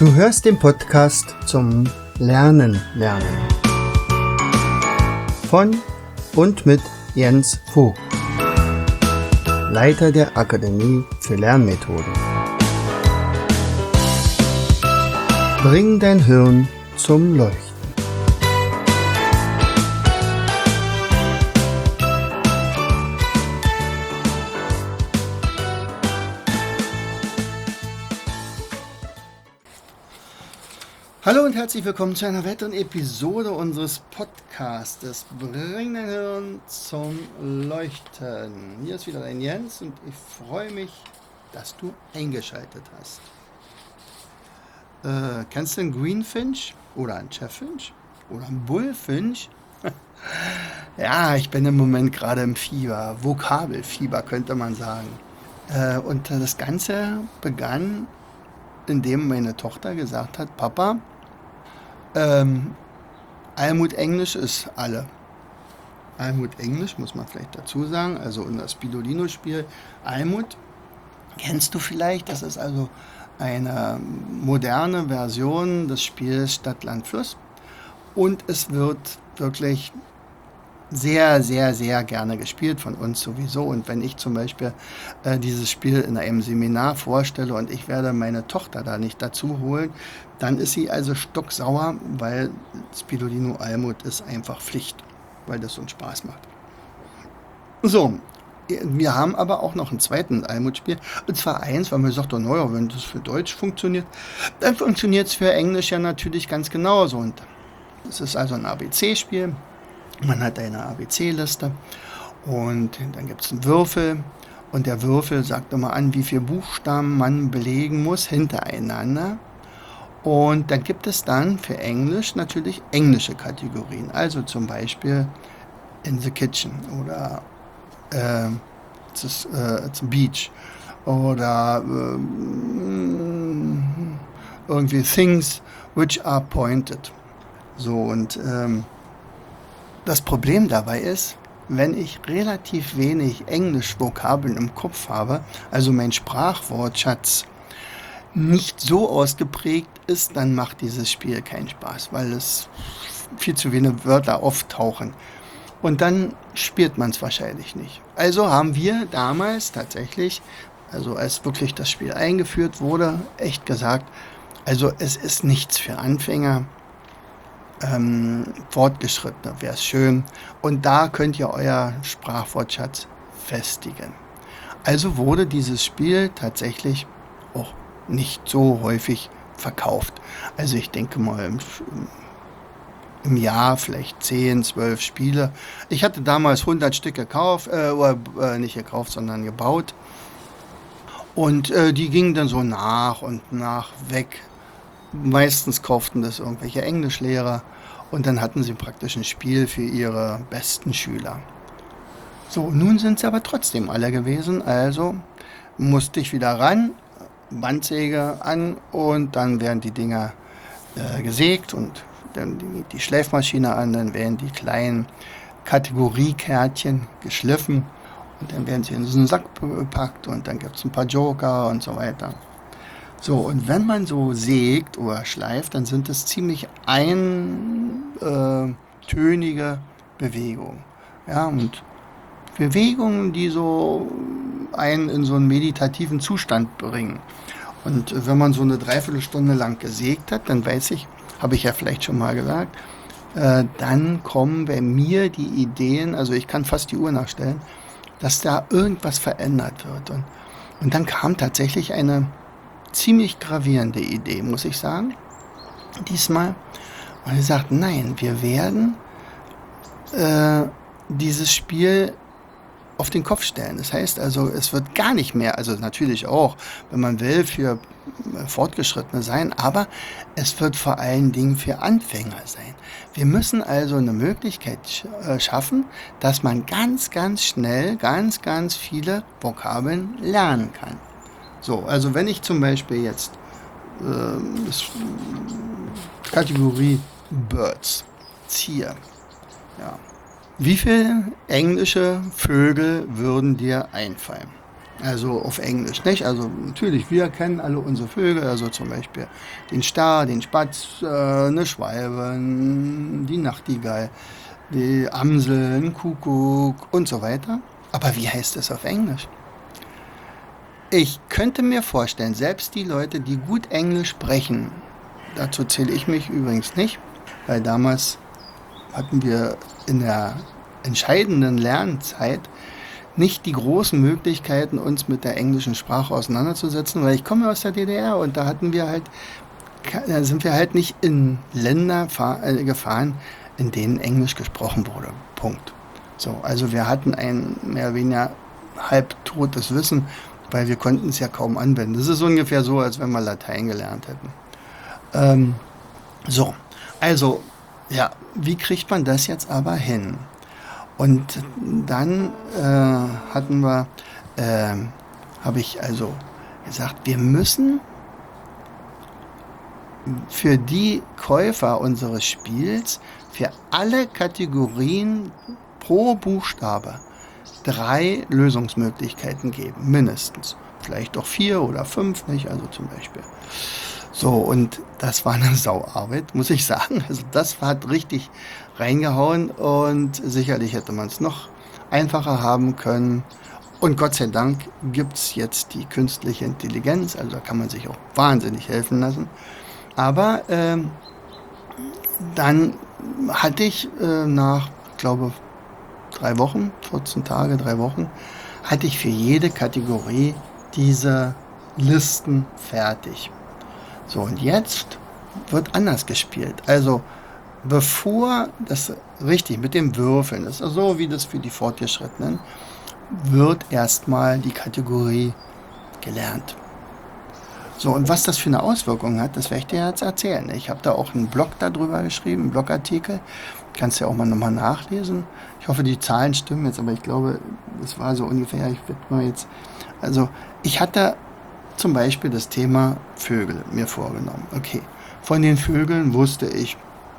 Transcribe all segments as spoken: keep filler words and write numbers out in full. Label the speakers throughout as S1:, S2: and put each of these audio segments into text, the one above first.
S1: Du hörst den Podcast zum Lernen lernen von und mit Jens Vogt, Leiter der Akademie für Lernmethoden. Bring dein Hirn zum Leuchten. Hallo und herzlich willkommen zu einer weiteren Episode unseres Podcastes Bring dein Hirn zum Leuchten. Hier ist wieder dein Jens und ich freue mich, dass du eingeschaltet hast. Äh, kennst du einen Greenfinch oder einen Chaffinch oder einen Bullfinch? Ja, ich bin im Moment gerade im Fieber, Vokabelfieber könnte man sagen. Äh, und das Ganze begann, indem meine Tochter gesagt hat, Papa, ähm, Almut Englisch ist alle. Almut Englisch, muss man vielleicht dazu sagen, also in das Spidolino-Spiel Almut, kennst du vielleicht, das ist also eine moderne Version des Spiels Stadt, Land, Fluss und es wird wirklich sehr, sehr, sehr gerne gespielt von uns sowieso. Und wenn ich zum Beispiel äh, dieses Spiel in einem Seminar vorstelle und ich werde meine Tochter da nicht dazu holen, dann ist sie also stocksauer, weil Spidolino Almut ist einfach Pflicht, weil das uns Spaß macht. So, wir haben aber auch noch einen zweiten Almut-Spiel. Und zwar eins, weil man sagt, oh, naja, wenn das für Deutsch funktioniert, dann funktioniert es für Englisch ja natürlich ganz genauso. Und es ist also ein A B C-Spiel. Man hat eine A B C-Liste und dann gibt es einen Würfel und der Würfel sagt immer an, wie viele Buchstaben man belegen muss hintereinander. Und dann gibt es dann für Englisch natürlich englische Kategorien, also zum Beispiel in the kitchen oder äh, it's, uh, it's a beach oder äh, irgendwie things which are pointed. So und ähm, das Problem dabei ist, wenn ich relativ wenig Englisch-Vokabeln im Kopf habe, also mein Sprachwortschatz nicht so ausgeprägt ist, dann macht dieses Spiel keinen Spaß, weil es viel zu wenige Wörter auftauchen. Und dann spielt man es wahrscheinlich nicht. Also haben wir damals tatsächlich, also als wirklich das Spiel eingeführt wurde, echt gesagt, also es ist nichts für Anfänger. Ähm, Fortgeschrittene wäre es schön. Und da könnt ihr euer Sprachwortschatz festigen. Also wurde dieses Spiel tatsächlich auch nicht so häufig verkauft. Also ich denke mal im, im Jahr vielleicht zehn, zwölf Spiele. Ich hatte damals hundert Stück gekauft, äh, oder äh, nicht gekauft, sondern gebaut. Und äh, die gingen dann so nach und nach weg. Meistens kauften das irgendwelche Englischlehrer und dann hatten sie praktisch ein Spiel für ihre besten Schüler. So, nun sind sie aber trotzdem alle gewesen, also musste ich wieder ran, Bandsäge an und dann werden die Dinger äh, gesägt und dann die, die Schleifmaschine an, dann werden die kleinen Kategoriekärtchen geschliffen und dann werden sie in so einen Sack gepackt und dann gibt es ein paar Joker und so weiter. So, und wenn man so sägt oder schleift, dann sind es ziemlich eintönige Bewegungen. Ja, und Bewegungen, die so einen in so einen meditativen Zustand bringen. Und wenn man so eine Dreiviertelstunde lang gesägt hat, dann weiß ich, habe ich ja vielleicht schon mal gesagt, äh, dann kommen bei mir die Ideen, also ich kann fast die Uhr nachstellen, dass da irgendwas verändert wird. Und, und dann kam tatsächlich eine ziemlich gravierende Idee, muss ich sagen, diesmal. Und er sagt, nein, wir werden äh, dieses Spiel auf den Kopf stellen. Das heißt also, es wird gar nicht mehr, also natürlich auch, wenn man will, für Fortgeschrittene sein, aber es wird vor allen Dingen für Anfänger sein. Wir müssen also eine Möglichkeit sch- schaffen, dass man ganz, ganz schnell ganz, ganz viele Vokabeln lernen kann. So, also wenn ich zum Beispiel jetzt äh, das, Kategorie Birds ziehe, ja, wie viele englische Vögel würden dir einfallen? Also auf Englisch, nicht? Also natürlich, wir kennen alle unsere Vögel, also zum Beispiel den Star, den Spatz, äh, eine Schwalbe, die Nachtigall, die Amsel, ein Kuckuck und so weiter. Aber wie heißt es auf Englisch? Ich könnte mir vorstellen, selbst die Leute, die gut Englisch sprechen, dazu zähle ich mich übrigens nicht, weil damals hatten wir in der entscheidenden Lernzeit nicht die großen Möglichkeiten, uns mit der englischen Sprache auseinanderzusetzen, weil ich komme aus der D D R und da hatten wir halt, da sind wir halt nicht in Länder gefahren, in denen Englisch gesprochen wurde. Punkt. So, also wir hatten ein mehr oder weniger halbtotes Wissen, weil wir konnten es ja kaum anwenden. Das ist ungefähr so, als wenn wir Latein gelernt hätten. Ähm, so, also, ja, wie kriegt man das jetzt aber hin? Und dann äh, hatten wir, äh, habe ich also gesagt, wir müssen für die Käufer unseres Spiels für alle Kategorien pro Buchstabe drei Lösungsmöglichkeiten geben, mindestens. Vielleicht auch vier oder fünf, nicht? Also zum Beispiel. So, und das war eine Sauarbeit, muss ich sagen. Also das hat richtig reingehauen und sicherlich hätte man es noch einfacher haben können. Und Gott sei Dank gibt es jetzt die künstliche Intelligenz, also da kann man sich auch wahnsinnig helfen lassen. Aber ähm, dann hatte ich äh, nach, ich glaube, drei Wochen, vierzehn Tage, drei Wochen, hatte ich für jede Kategorie diese Listen fertig. So, und jetzt wird anders gespielt. Also, bevor das richtig mit dem Würfeln ist, also so wie das für die Fortgeschrittenen, wird erstmal die Kategorie gelernt. So, und was das für eine Auswirkung hat, das werde ich dir jetzt erzählen. Ich habe da auch einen Blog darüber geschrieben, einen Blogartikel. Kannst du ja auch mal nochmal nachlesen. Ich hoffe, die Zahlen stimmen jetzt, aber ich glaube, das war so ungefähr, ich werde mal jetzt, also ich hatte zum Beispiel das Thema Vögel mir vorgenommen. Okay, von den Vögeln wusste ich,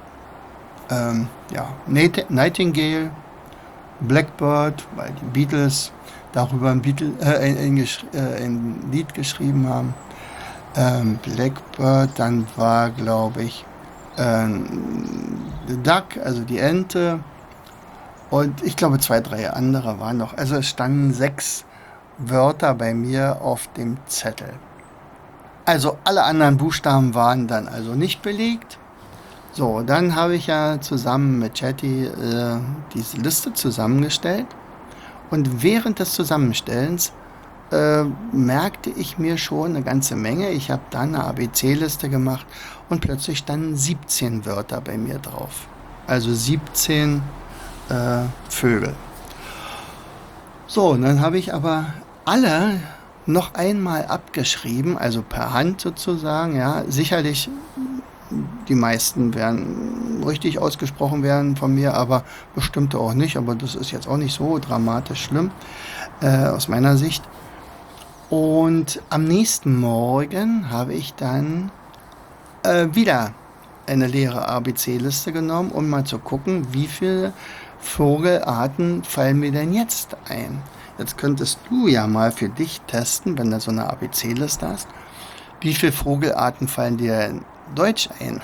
S1: ähm, ja, Nightingale, Blackbird, weil die Beatles darüber ein, Beatle, äh, ein, ein, äh, ein Lied geschrieben haben. Ähm, Blackbird, dann war, glaube ich, ähm, The Duck, also die Ente. Und ich glaube, zwei, drei andere waren noch. Also es standen sechs Wörter bei mir auf dem Zettel. Also alle anderen Buchstaben waren dann also nicht belegt. So, dann habe ich ja zusammen mit Chatty äh, diese Liste zusammengestellt. Und während des Zusammenstellens äh, merkte ich mir schon eine ganze Menge. Ich habe dann eine A B C-Liste gemacht und plötzlich standen siebzehn Wörter bei mir drauf. Also siebzehn äh, Vögel. So, und dann habe ich aber alle noch einmal abgeschrieben, also per Hand sozusagen. Ja, sicherlich die meisten werden richtig ausgesprochen werden von mir, aber bestimmte auch nicht. Aber das ist jetzt auch nicht so dramatisch schlimm äh, aus meiner Sicht. Und am nächsten Morgen habe ich dann äh, wieder eine leere A B C-Liste genommen, um mal zu gucken, wie viele Vogelarten fallen mir denn jetzt ein. Jetzt könntest du ja mal für dich testen, wenn du so eine A B C-Liste hast, wie viele Vogelarten fallen dir in Deutsch ein.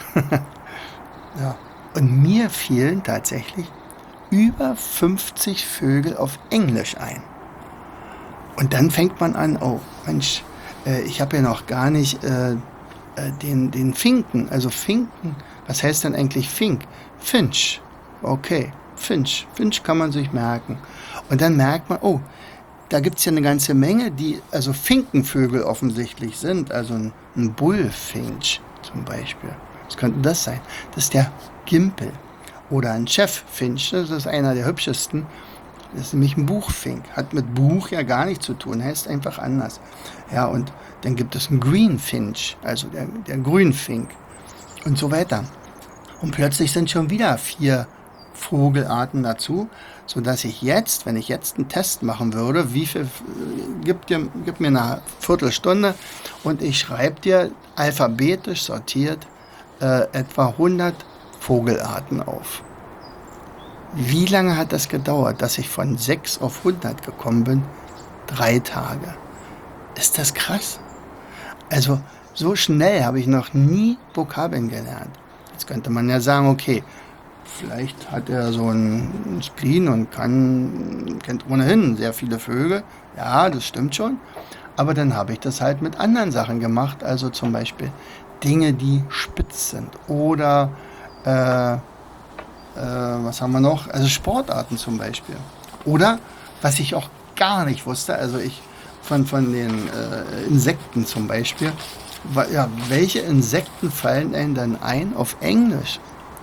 S1: Ja. Und mir fielen tatsächlich über fünfzig Vögel auf Englisch ein. Und dann fängt man an, oh Mensch, äh, ich habe ja noch gar nicht äh, äh, den, den Finken, also Finken, was heißt denn eigentlich Fink? Finch, okay, Finch, Finch kann man sich merken. Und dann merkt man, oh, da gibt es ja eine ganze Menge, die also Finkenvögel offensichtlich sind, also ein, ein Bullfinch zum Beispiel. Was könnte das sein? Das ist der Gimpel. Oder ein Cheffinch, das ist einer der hübschesten. Das ist nämlich ein Buchfink. Hat mit Buch ja gar nichts zu tun, heißt einfach anders. Ja, und dann gibt es einen Greenfinch, also der, der Grünfink und so weiter. Und plötzlich sind schon wieder vier Vogelarten dazu, sodass ich jetzt, wenn ich jetzt einen Test machen würde, wie viel, gib, dir, gib mir eine Viertelstunde und ich schreibe dir alphabetisch sortiert äh, etwa hundert Vogelarten auf. Wie lange hat das gedauert, dass ich von sechs auf hundert gekommen bin? Drei Tage. Ist das krass? Also so schnell habe ich noch nie Vokabeln gelernt. Jetzt könnte man ja sagen, okay, vielleicht hat er so einen Spleen und kann, kennt ohnehin sehr viele Vögel. Ja, das stimmt schon. Aber dann habe ich das halt mit anderen Sachen gemacht. Also zum Beispiel Dinge, die spitz sind. Oder, äh, äh, was haben wir noch? Also Sportarten zum Beispiel. Oder, was ich auch gar nicht wusste, also ich von, von den äh, Insekten zum Beispiel. Wa- Ja, welche Insekten fallen einem dann ein auf Englisch?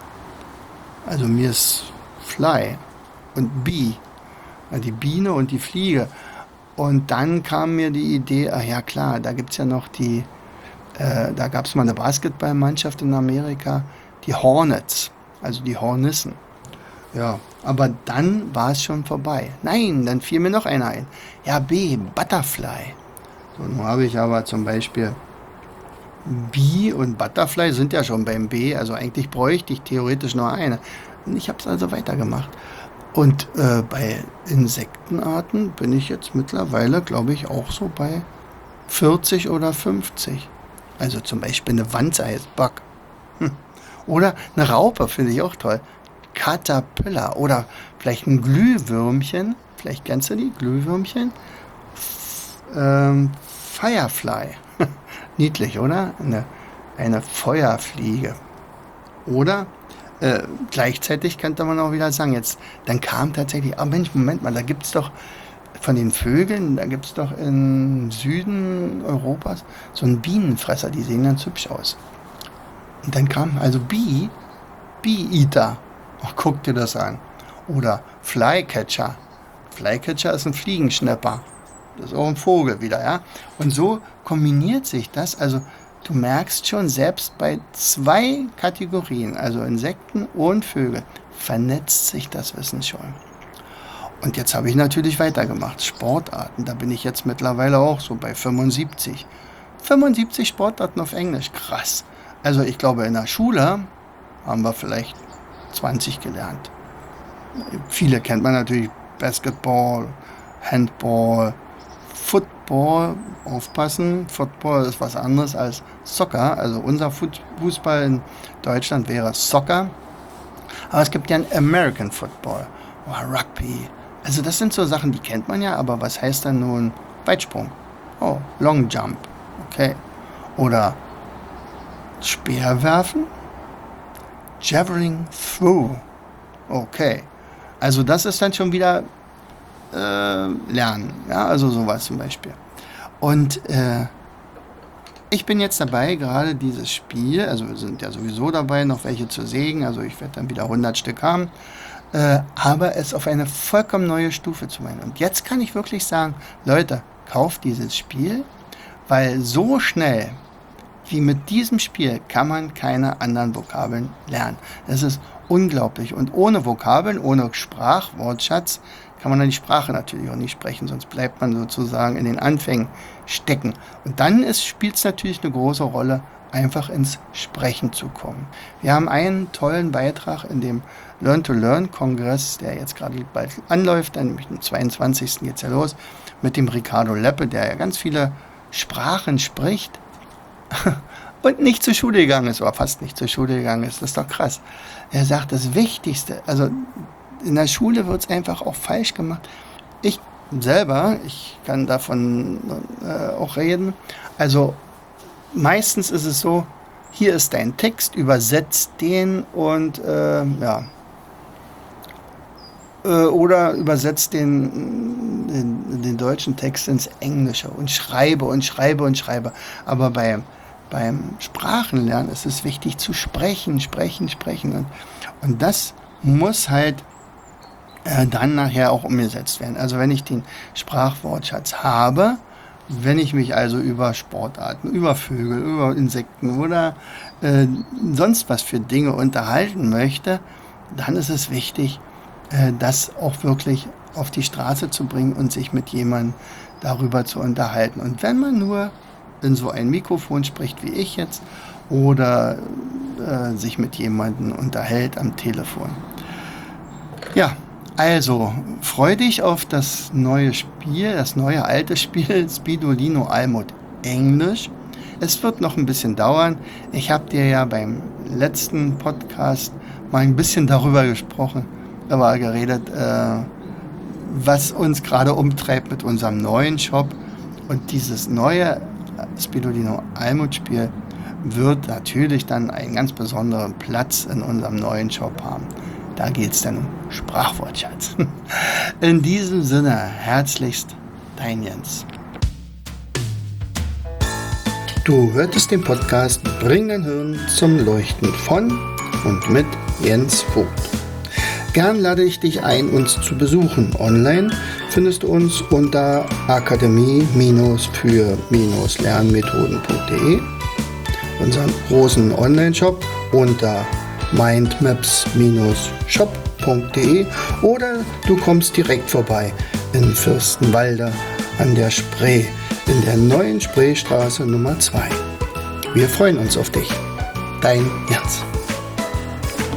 S1: Also mir ist Fly und Bee, ja, die Biene und die Fliege. Und dann kam mir die Idee, ach ja klar, da gibt es ja noch die, äh, da gab es mal eine Basketballmannschaft in Amerika, die Hornets, also die Hornissen. Ja, aber dann war es schon vorbei. Nein, dann fiel mir noch einer ein. Ja, B, Butterfly. So, nun habe ich aber zum Beispiel Bee und Butterfly sind ja schon beim B, also eigentlich bräuchte ich theoretisch nur eine. Und ich habe es also weitergemacht. Und äh, bei Insektenarten bin ich jetzt mittlerweile, glaube ich, auch so bei vierzig oder fünfzig. Also zum Beispiel eine Wanze heißt Bug. Hm. Oder eine Raupe finde ich auch toll. Caterpillar. Oder vielleicht ein Glühwürmchen. Vielleicht kennst du die Glühwürmchen? Ähm, Firefly. Niedlich, oder? Eine, eine Feuerfliege. Oder äh, gleichzeitig könnte man auch wieder sagen, jetzt, dann kam tatsächlich, ah Mensch, Moment mal, da gibt es doch von den Vögeln, da gibt es doch im Süden Europas so einen Bienenfresser, die sehen ganz hübsch aus. Und dann kam also Bee, Bee-Eater. Ach, guck dir das an. Oder Flycatcher. Flycatcher ist ein Fliegenschnapper. Das ist auch ein Vogel wieder, ja. Und so kombiniert sich das. Also du merkst schon, selbst bei zwei Kategorien, also Insekten und Vögel, vernetzt sich das Wissen schon. Und jetzt habe ich natürlich weitergemacht. Sportarten, da bin ich jetzt mittlerweile auch so bei fünfundsiebzig. fünfundsiebzig Sportarten auf Englisch, krass. Also ich glaube, in der Schule haben wir vielleicht zwanzig gelernt. Viele kennt man natürlich, Basketball, Handball, Football, aufpassen, Football ist was anderes als Soccer. Also unser Fut- Fußball in Deutschland wäre Soccer. Aber es gibt ja einen American Football oder Rugby. Also das sind so Sachen, die kennt man ja, aber was heißt dann nun Weitsprung? Oh, Long Jump. Okay. Oder Speerwerfen? Javelin Throw. Okay. Also das ist dann schon wieder äh, Lernen. Ja, also sowas zum Beispiel. Und äh, ich bin jetzt dabei, gerade dieses Spiel, also wir sind ja sowieso dabei, noch welche zu sägen, also ich werde dann wieder hundert Stück haben, äh, aber es auf eine vollkommen neue Stufe zu bringen. Und jetzt kann ich wirklich sagen, Leute, kauft dieses Spiel, weil so schnell wie mit diesem Spiel kann man keine anderen Vokabeln lernen. Es ist unglaublich. Und ohne Vokabeln, ohne Sprachwortschatz kann man dann die Sprache natürlich auch nicht sprechen, sonst bleibt man sozusagen in den Anfängen stecken. Und dann spielt es natürlich eine große Rolle, einfach ins Sprechen zu kommen. Wir haben einen tollen Beitrag in dem Learn-to-Learn-Kongress, der jetzt gerade bald anläuft, dann nämlich am zweiundzwanzigsten geht es ja los, mit dem Ricardo Leppe, der ja ganz viele Sprachen spricht und nicht zur Schule gegangen ist, oder fast nicht zur Schule gegangen ist. Das ist doch krass. Er sagt, das Wichtigste, also in der Schule wird es einfach auch falsch gemacht. Ich selber, ich kann davon äh, auch reden, also meistens ist es so, hier ist dein Text, übersetzt den und äh, ja, äh, oder übersetzt den, den, den deutschen Text ins Englische und schreibe und schreibe und schreibe. Aber bei Beim Sprachenlernen ist es wichtig zu sprechen, sprechen, sprechen. Und, und das muss halt äh, dann nachher auch umgesetzt werden. Also wenn ich den Sprachwortschatz habe, wenn ich mich also über Sportarten, über Vögel, über Insekten oder äh, sonst was für Dinge unterhalten möchte, dann ist es wichtig, äh, das auch wirklich auf die Straße zu bringen und sich mit jemandem darüber zu unterhalten. Und wenn man nur in so ein Mikrofon spricht wie ich jetzt oder äh, sich mit jemandem unterhält am Telefon. Ja, Also, freu dich auf das neue Spiel, das neue alte Spiel Spidolino Almut Englisch. Es wird noch ein bisschen dauern. Ich habe dir ja beim letzten Podcast mal ein bisschen darüber gesprochen, aber geredet, äh, was uns gerade umtreibt mit unserem neuen Shop. Und dieses neue Spidolino Almut Spiel wird natürlich dann einen ganz besonderen Platz in unserem neuen Shop haben. Da geht es dann um Sprachwortschatz. In diesem Sinne, herzlichst, dein Jens. Du hörtest den Podcast Bring dein Hirn zum Leuchten von und mit Jens Vogt. Gern lade ich dich ein, uns zu besuchen. Online findest du uns unter akademie für lernmethoden punkt de, unseren großen Online-Shop unter mindmaps shop punkt de oder du kommst direkt vorbei in Fürstenwalde an der Spree, in der neuen Spreestraße Nummer zwei. Wir freuen uns auf dich. Dein Jens.